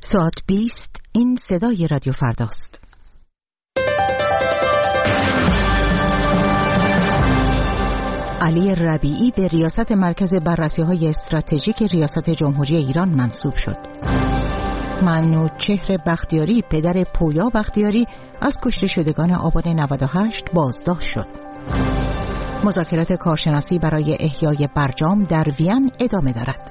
ساعت 20 این صدای رادیو فرداست. علی ربیعی به ریاست مرکز بررسی‌های استراتژیک ریاست جمهوری ایران منصوب شد. منوچهر بختیاری پدر پویا بختیاری از کشته شدگان آبان 98 بازداشت شد. مذاکرات کارشناسی برای احیای برجام در وین ادامه دارد.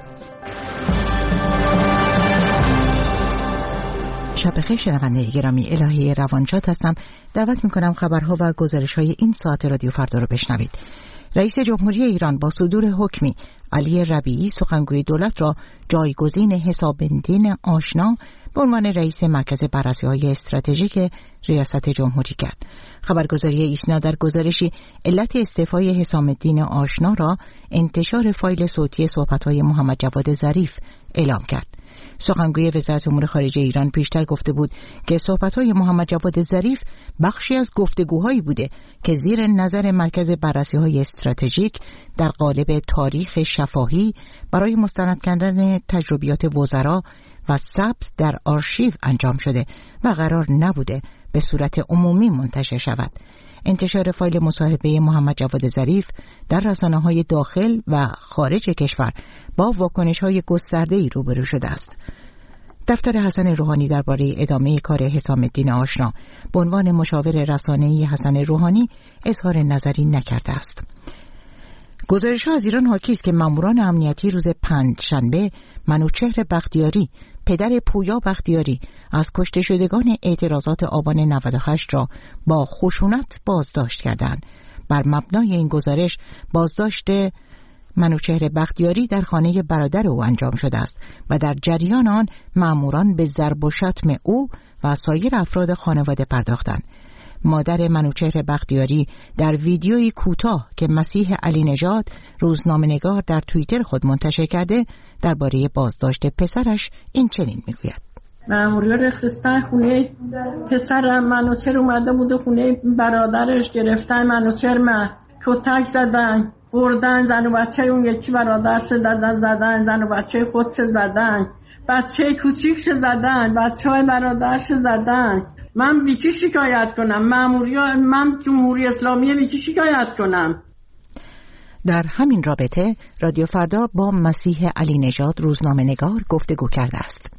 شب بخیر شنونده گرامی، الهی روانشاد هستم. دعوت میکنم خبرها و گزارش‌های این ساعت رادیو فردا رو بشنوید. رئیس جمهوری ایران با صدور حکمی علی ربیعی سخنگوی دولت را جایگزین حساب‌الدین آشنا به عنوان رئیس مرکز بررسی‌های استراتژیک ریاست جمهوری کرد. خبرگزاری ایسنا در گزارشی علت استعفای حساب‌الدین آشنا را انتشار فایل صوتی صحبت‌های محمد جواد ظریف اعلام کرد. سخنگوی وزارت امور خارجه ایران پیشتر گفته بود که صحبت‌های محمد جواد ظریف بخشی از گفتگوهایی بوده که زیر نظر مرکز بررسی‌های استراتژیک در قالب تاریخ شفاهی برای مستند کردن تجربیات وزرا و ثبت در آرشیو انجام شده و قرار نبوده به صورت عمومی منتشر شود. انتشار فایل مصاحبه محمد جواد ظریف در رسانه‌های داخل و خارج کشور با واکنش‌های گسترده‌ای روبرو شده است. دفتر حسن روحانی درباره ادامه کار حساب‌الدین آشنا به عنوان مشاور رسانه‌ای حسن روحانی اظهار نظری نکرده است. گزارش‌ها از ایران حاکی است که ماموران امنیتی روز پنجشنبه منوچهر بختیاری پدر پویا بختیاری از کشته شدگان اعتراضات آبان 98 را با خشونت بازداشت کردند. بر مبنای این گزارش بازداشت منوچهر بختیاری در خانه برادر او انجام شده است و در جریان آن ماموران به ضرب و شتم او و سایر افراد خانواده پرداختند. مادر منوچهر بختیاری در ویدیویی کوتاه که مسیح علی نژاد روزنامه‌نگار در توییتر خود منتشر کرده درباره بازداشت پسرش این چنین میگوید: ماموریا رخصتن خونه پسرم منوچهر اومده بود خونه برادرش، گرفتن منوچهر کتک زدن، بردن، زن و بچه اون یکی برادرش زدن، زن و بچه خودش زدن، بچه کوچیکش زدن، بچه‌های برادرش زدن. من بیچی شکایت کنم؟ من جمهوری اسلامی بیچی شکایت کنم؟ در همین رابطه رادیو فردا با مسیح علی نژاد روزنامه‌نگار گفتگو کرده است.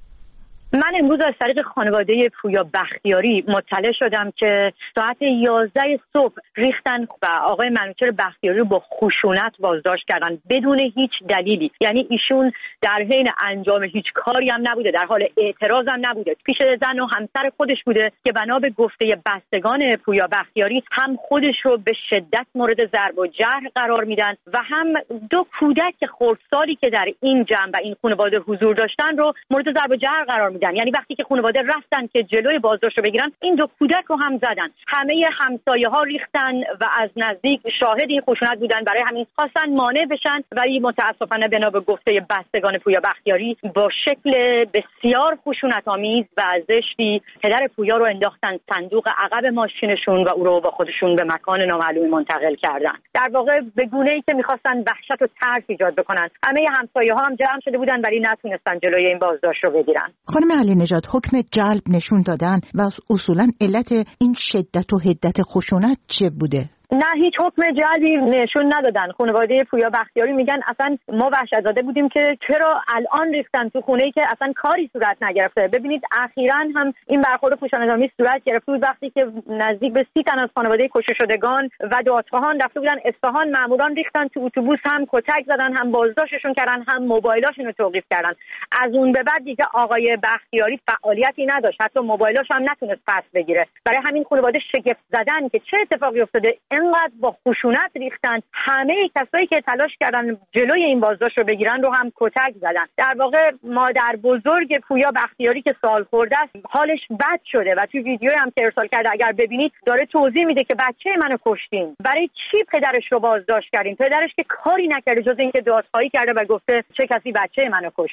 من امروز از طریق خانواده پویا بختیاری مطلع شدم که ساعت 11 صبح ریختن و آقای منوچهر بختیاری رو با خشونت بازداشت کردن بدون هیچ دلیلی. یعنی ایشون در حین انجام هیچ کاری هم نبوده، در حال اعتراض هم نبوده، پیش زن و همسر خودش بوده که بنا به گفته بستگان پویا بختیاری هم خودش رو به شدت مورد ضرب و جرح قرار میدن و هم دو کودک خردسالی که در این جمع و این خانواده حضور داشتن رو مورد ضرب و جرح قرار میدن. یعنی وقتی که خانواده رفتن که جلوی بازداشت رو بگیرن، این دو کودک رو هم زدن. همه همسایه‌ها ریختن و از نزدیک شاهد این خشونت بودن، برای همین خواستن مانع بشن، ولی متاسفانه بنا به گفته بستگان پویا بختیاری با شکل بسیار خشونت‌آمیز و زشتی پدر پویا رو انداختن صندوق عقب ماشینشون و او رو با خودشون به مکان نامعلومی منتقل کردن. در واقع به گونه‌ای که می‌خواستن وحشت و ترس ایجاد بکنن. همه همسایه‌ها هم جمع شده بودن ولی نتونستن جلوی این بازداشت رو بگیرن. خانم علی نژاد، حکم جلب نشون دادن و اصولاً علت این شدت و حدت خشونت چه بوده؟ نه، هیچ حکم جلبی نشون ندادن. خانواده پویا بختیاری میگن اصلا ما وحشت زده بودیم که چرا الان ریختن تو خونه‌ای که اصلا کاری صورت نگرفته. ببینید اخیراً هم این برخورد خشونت‌آمیز صورت گرفته بود وقتی که نزدیک به 30 تن از خانواده کشته شدگان و دادخواهان رفته بودن اصفهان، ماموران ریختن تو اتوبوس، هم کتک زدن، هم بازداشتشون کردن، هم موبایلاشون رو توقیف کردن. از اون به بعد دیگه آقای بختیاری فعالیتی نداشت، حتی موبایلاش هم نتونست پس بگیره. برای همین خانواده شگفت زدن که چه اتفاقی افتاده، اینقدر با خشونت ریختن، همه کسایی که تلاش کردن جلوی این بازداشت رو بگیرن رو هم کتک زدن. در واقع مادر بزرگ پویا بختیاری که سال خورده است حالش بد شده و تو ویدیویی هم که ارسال کرده اگر ببینید داره توضیح میده که بچه منو کشتین، برای چی پدرش رو بازداشت کردین؟ پدرش که کاری نکرده جز اینکه دادخواهی کرده و گفته چه کسی بچه منو کشته.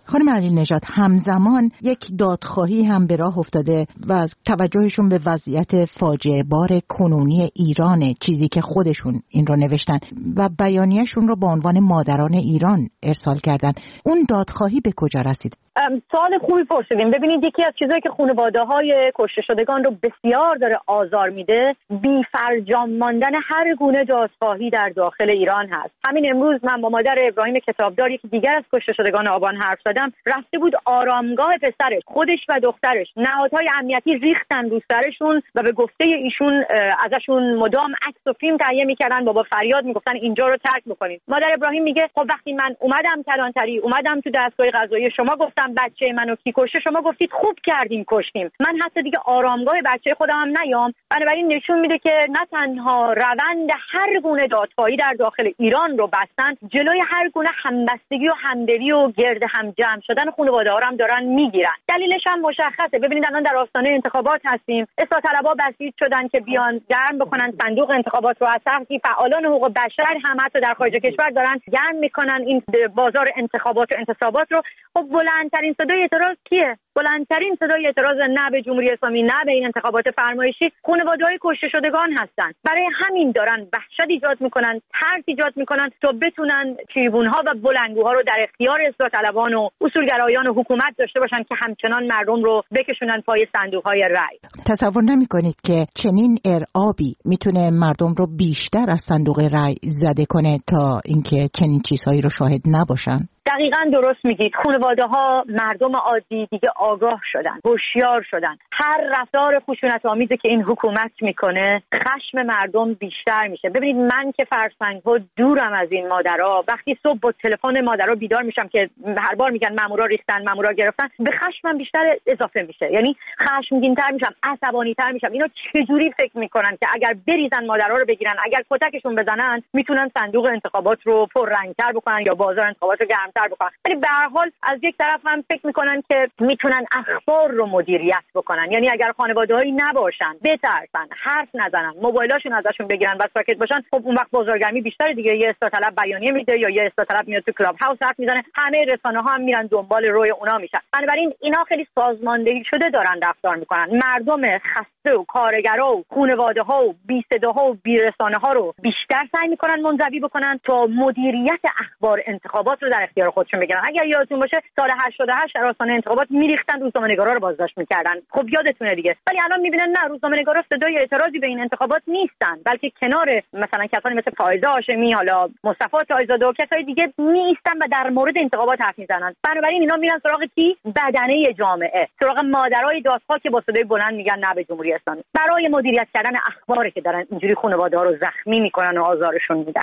خانم علی نژاد، همزمان یک دادخواهی هم به راه افتاده و توجهشون به وضعیت فاجعه بار کنونی ایرانه، چیزی که خودشون این رو نوشتن و بیانیه‌شون رو به عنوان مادران ایران ارسال کردن. اون دادخواهی به کجا رسید؟ سوال خوبی پرسیدیم. ببینید، یکی از چیزایی که خانواده‌های کشته شدگان رو بسیار داره آزار میده، بی‌فرجام ماندن هر گونه دادخواهی در داخل ایران هست. همین امروز من با مادر ابراهیم کتابدار، یکی دیگر از کشته شدگان آبان، حرف زدم. رفته بود آرامگاه پسرش، خودش و دخترش. نهادهای امنیتی ریختن رو سرشون و به گفته ایشون ازشون مدام عکس و فیلم تهیه می‌کردن، با فریاد میگفتن اینجا رو ترک بکنید. مادر ابراهیم میگه خب وقتی من اومدم کلانتری، اومدم تو دستگاه قضایی، شما گفتم بچه منو کی کشته، شما گفتید خوب کردیم کشتیم، من حتی دیگه آرامگاه بچه خودم هم نیام. بنابراین نشون میده که نه تنها روند هر گونه دادخواهی در داخل ایران رو بستن، جلوی هر گونه همبستگی و همدلی و گرد هم جمع شدن خانواده‌ها هم دارن میگیرن. دلیلش هم مشخصه. ببینید الان در آستانه انتخابات هستیم، اصلاح طلبها بسیج شدن که بیان گرم بکنن صندوق انتخابات رو. از طرفی فعالان حقوق بشر هم حتی در خارج کشور دارن گرم میکنن این بازار انتخابات و انتصابات رو. خب بلندترین صدای اعتراض کیه؟ بلندترین صدای اعتراض نه به جمهوری اسلامی، نه به این انتخابات فرمایشی، خانواده‌های کشته شدگان هستن. برای همین دارن وحشت ایجاد میکنن، ترس ایجاد میکنن تا بتونن تریبون‌ها و بلندگوها رو در اختیار اصلاح طلبان و اصولگرایان و حکومت داشته باشن که همچنان مردم رو بکشونن پای صندوق‌های رأی. تصور نمی‌کنید که چنین ارعابی میتونه مردم رو بیشتر از صندوق رأی زده کنه تا اینکه چنین چیزهایی رو شاهد نباشن؟ دقیقاً درست میگید. خانواده‌ها، مردم عادی دیگه آگاه شدن، هوشیار شدن. هر رفتار خشونت‌آمیزی که این حکومت میکنه، خشم مردم بیشتر میشه. ببینید من که فرسنگ‌ها دورم از این مادرها، وقتی صبح با تلفن مادرها بیدار میشم که هر بار میگن مامورا ریختن، مامورا گرفتن، به خشمم بیشتر اضافه میشه. یعنی خشمگین‌تر میشم، عصبانی‌تر میشم. اینا چجوری فکر میکنن که اگر بریزن مادرها رو بگیرن، اگر کتکشون بزنن، میتونن صندوق انتخابات رو پررنگ‌تر بکنن یا بازار انتخابات رو بکنن. ولی به هر حال از یک طرف هم فکر میکنن که میتونن اخبار رو مدیریت بکنن. یعنی اگر خانواده‌هایی نباشن، بترسن، حرف نزنن، موبایلاشون ازشون بگیرن و ساکت باشن، خب اون وقت بازارگرمی بیشتره دیگه. یه اصلاح طلب بیانیه میده یا یه اصلاح طلب میاد تو کلاب هاوس حرف میزنه، همه رسانه‌ها هم میرن دنبال روی اونا میشن. بنابراین اینا خیلی سازماندهی شده دارن رفتار میکنن. مردم خسته و کارگرا و خانواده‌ها و بی‌صداها و بی‌رسانه‌ها رو بیشتر سعی میکنن منزوی بکنن تا مدیریت اخبار انتخابات رو در اختیار خودشون بگیرن. اگر یادتون باشه سال 88 در آستانه انتخابات میریختن، روزنامه‌نگارا رو بازداشت میکردن. خب یادتونه دیگه. ولی الان میبینن نه، روزنامه‌نگارا صدای اعتراضی به این انتخابات نیستن، بلکه کنار مثلا کسانی مثل فائزه هاشمی، حالا مصطفی تایزاده و کسای دیگه نیستن و در مورد انتخابات حرف میزنن. بنابراین اینا میرن سراغ کی؟ بدنه جامعه، سراغ مادرای دادخواه که با صدای بلند میگن نه به جمهوری اسلامی، برای مدیریت کردن اخباری که دارن اینجوری خانواده‌ها رو زخمی میکنن و آزارشون میدن.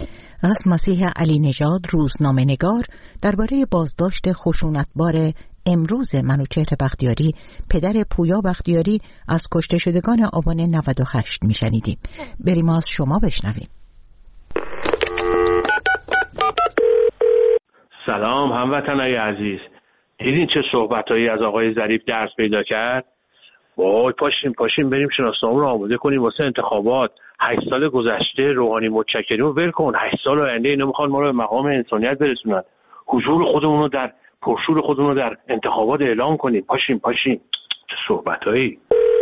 از مسیح علی نژاد، روزنامه‌نگار، درباره بازداشت خشونتبار امروز منوچهر بختیاری، پدر پویا بختیاری، از کشته شدگان آبان 98 میشنیدیم. بریم از شما بشنویم. سلام هموطنای عزیز. دیدین چه صحبتایی از آقای ظریف درس پیدا کرد؟ وای پاشیم بریم شناسنامه رو آماده کنیم واسه انتخابات. 8 سال گذشته روحانی متشکریم رو ول کن. 8 سال آینده اینا میخوان ما رو به مقام انسانیت برسونن. حضور خودمون رو در پرشور خودمون رو در انتخابات اعلام کنیم. پاشیم چه صحبتایی.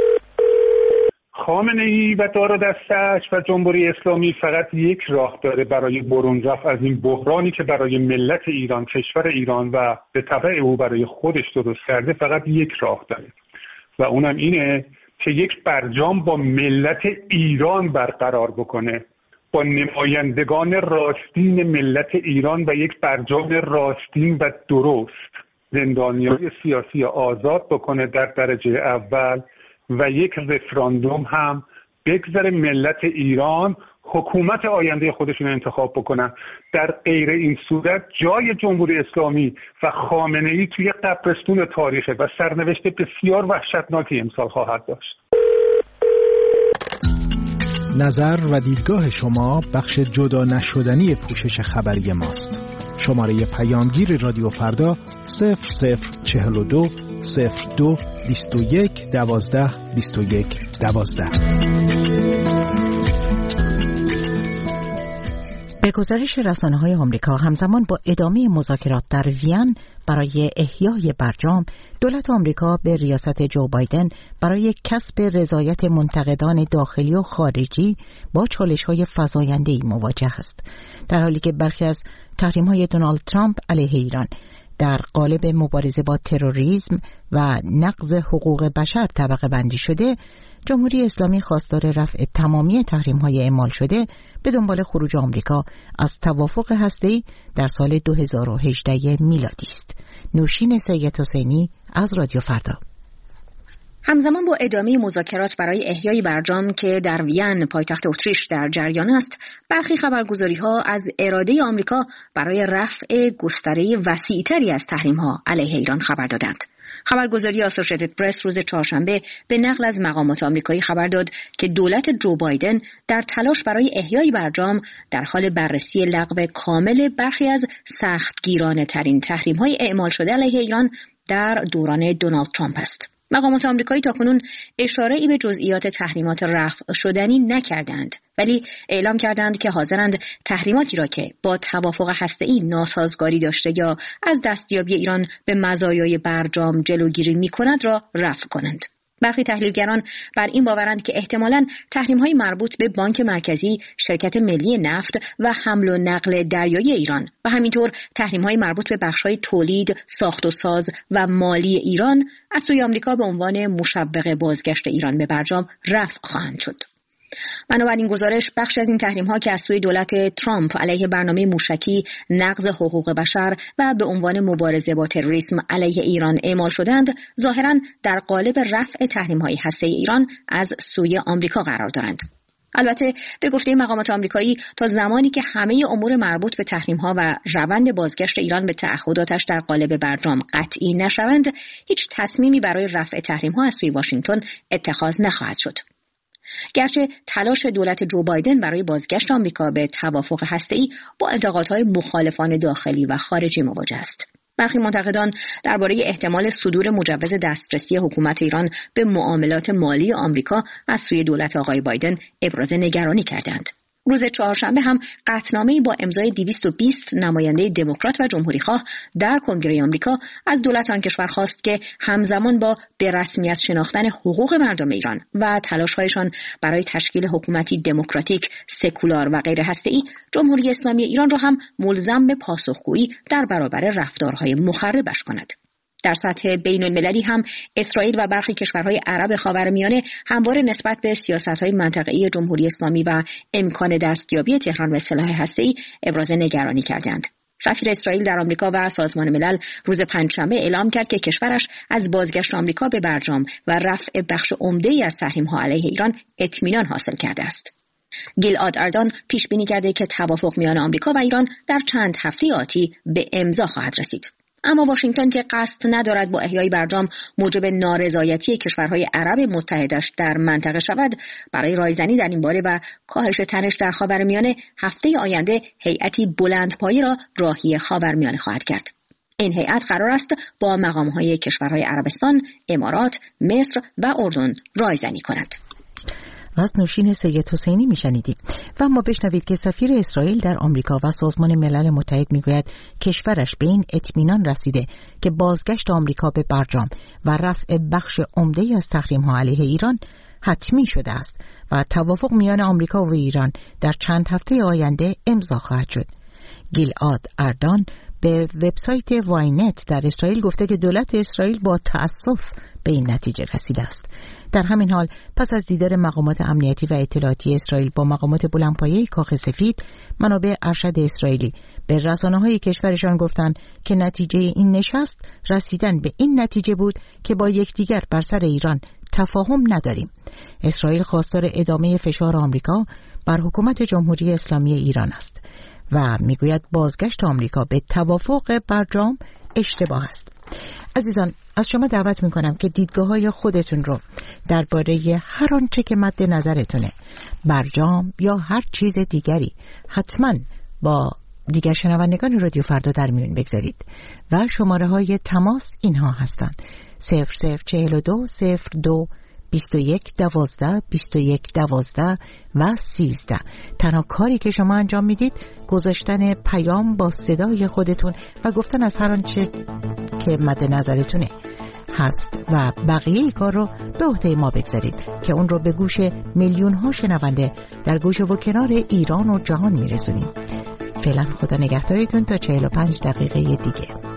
خامنه‌ای و دار و دستش و جمهوری اسلامی فقط یک راه داره برای برون رفت از این بحرانی که برای ملت ایران، کشور ایران و به تبع او برای خودش درست کرده. فقط یک راه داره و اونم اینه که یک برجام با ملت ایران برقرار بکنه، با نمایندگان راستین ملت ایران و یک برجام راستین و درست، زندانیان سیاسی آزاد بکنه در درجه اول و یک رفراندوم هم بگذاره ملت ایران حکومت آینده خودشون انتخاب بکنن. در غیر این صورت جای جمهوری اسلامی و خامنه‌ای توی قبرستون تاریخه و سرنوشت بسیار وحشتناکی امسال خواهد داشت. نظر و دیدگاه شما بخش جدا نشدنی پوشش خبری ماست. شماره پیامگیر رادیو فردا 0042 02 21 12 21 12. به گزارش رسانه‌های آمریکا، همزمان با ادامه مذاکرات در وین برای احیای برجام، دولت آمریکا به ریاست جو بایدن برای کسب رضایت منتقدان داخلی و خارجی با چالش‌های فزاینده‌ای مواجه است. در حالی که برخی از تحریم‌های دونالد ترامپ علیه ایران در قالب مبارزه با تروریسم و نقض حقوق بشر طبقه بندی شده، جمهوری اسلامی خواستار رفع تمامی تحریم‌های اعمال شده به دنبال خروج آمریکا از توافق هسته‌ای در سال 2018 میلادی است. نوشین سید حسینی از رادیو فردا. همزمان با ادامه مذاکرات برای احیای برجام که در وین پایتخت اتریش در جریان است، برخی خبرگزاری‌ها از اراده آمریکا برای رفع گستره وسیع‌تری از تحریم‌ها علیه ایران خبر دادند. خبرگزاری آسوشیتد پرس روز چهارشنبه به نقل از مقامات آمریکایی خبر داد که دولت جو بایدن در تلاش برای احیای برجام در حال بررسی لغو کامل برخی از سختگیرانه ترین تحریم‌های اعمال شده علیه ایران در دوران دونالد ترامپ است. مقامات آمریکایی تاکنون اشاره‌ای به جزئیات تحریمات رفع شدنی نکردند، ولی اعلام کردند که حاضرند تحریماتی را که با توافق هسته‌ای ناسازگاری داشته یا از دستیابی ایران به مزایای برجام جلوگیری می‌کند را رفع کنند. برخی تحلیلگران بر این باورند که احتمالاً تحریم‌های مربوط به بانک مرکزی، شرکت ملی نفت و حمل و نقل دریایی ایران و همینطور تحریم‌های مربوط به بخش‌های تولید، ساخت و ساز و مالی ایران از سوی آمریکا به عنوان مشوق بازگشت ایران به برجام رفع خواهند شد. بنابراین گزارش بخش از این تحریم‌ها که از سوی دولت ترامپ علیه برنامه موشکی، نقض حقوق بشر و به عنوان مبارزه با تروریسم علیه ایران اعمال شدند، ظاهراً در قالب رفع تحریم‌های هسته‌ای ایران از سوی آمریکا قرار دارند. البته به گفته مقامات آمریکایی تا زمانی که همه امور مربوط به تحریم‌ها و روند بازگشت ایران به تعهداتش در قالب برجام قطعی نشوند، هیچ تصمیمی برای رفع تحریم‌ها از سوی واشنگتن اتخاذ نخواهد شد. گرچه تلاش دولت جو بایدن برای بازگشت آمریکا به توافق هسته‌ای با انتقادهای مخالفان داخلی و خارجی مواجه است. برخی منتقدان درباره احتمال صدور مجوز دسترسی حکومت ایران به معاملات مالی آمریکا از سوی دولت آقای بایدن ابراز نگرانی کردند. روز چهارشنبه هم قطعنامه‌ای با امضای 220 نماینده دموکرات و جمهوری‌خواه در کنگره آمریکا از دولت آن کشور خواست که همزمان با به رسمیت شناختن حقوق مردم ایران و تلاش‌هایشان برای تشکیل حکومتی دموکراتیک، سکولار و غیر هسته‌ای، جمهوری اسلامی ایران را هم ملزم به پاسخگویی در برابر رفتارهای مخربش کند. در سطح بین‌المللی هم اسرائیل و برخی کشورهای عرب خاورمیانه همواره نسبت به سیاست‌های منطقه‌ای جمهوری اسلامی و امکان دستیابی تهران به سلاح هسته‌ای ابراز نگرانی کردند. سفیر اسرائیل در آمریکا و سازمان ملل روز پنجشنبه اعلام کرد که کشورش از بازگشت آمریکا به برجام و رفع بخش عمده‌ای از تحریم‌ها علیه ایران اطمینان حاصل کرده است. گیلاد اردان پیش بینی کرده که توافق میان آمریکا و ایران در چند هفته آتی به امضا خواهد رسید. اما واشنگتن که قصد ندارد با احیای برجام موجب نارضایتی کشورهای عرب متحدش در منطقه شود، برای رایزنی در این باره و کاهش تنش در خاورمیانه هفته آینده هیئتی بلندپایه را راهی خاورمیانه خواهد کرد. این هیئت قرار است با مقام‌های کشورهای عربستان، امارات، مصر و اردن رایزنی کند. از نوشین سید حسینی میشنیدیم. و اما بشنوید که سفیر اسرائیل در آمریکا و سازمان ملل متحد میگوید کشورش به این اطمینان رسیده که بازگشت آمریکا به برجام و رفع بخش عمده‌ای از تحریم‌ها علیه ایران حتمی شده است و توافق میان آمریکا و ایران در چند هفته آینده امضا خواهد شد. گیلاد اردان به وبسایت واینت در اسرائیل گفته که دولت اسرائیل با تأسف به این نتیجه رسیده است. در همین حال پس از دیدار مقامات امنیتی و اطلاعاتی اسرائیل با مقامات بلندپایه کاخ سفید، منابع ارشد اسرائیلی به رسانه‌های کشورشان گفتند که نتیجه این نشست رسیدن به این نتیجه بود که با یکدیگر بر سر ایران تفاهم نداریم. اسرائیل خواستار ادامه فشار آمریکا بر حکومت جمهوری اسلامی ایران است و میگوید بازگشت آمریکا به توافق برجام اشتباه است. عزیزان، از شما دعوت میکنم که دیدگاه‌های خودتون رو درباره هر آنچه که مد نظرتونه، برجام یا هر چیز دیگری، حتما با دیگر شنوندگان رادیو فردا در میون بگذارید و شماره های تماس اینها هستند: 0042 02 2112 2112 و 13. تنها کاری که شما انجام میدید گذاشتن پیام با صدای خودتون و گفتن از هر آنچه که مد نظرتونه هست و بقیه کار رو به عهده ما بگذارید که اون رو به گوش میلیون ها شنونده در گوش و کنار ایران و جهان میرسونیم. فعلا خدا نگهدارتون تا 45 دقیقه دیگه.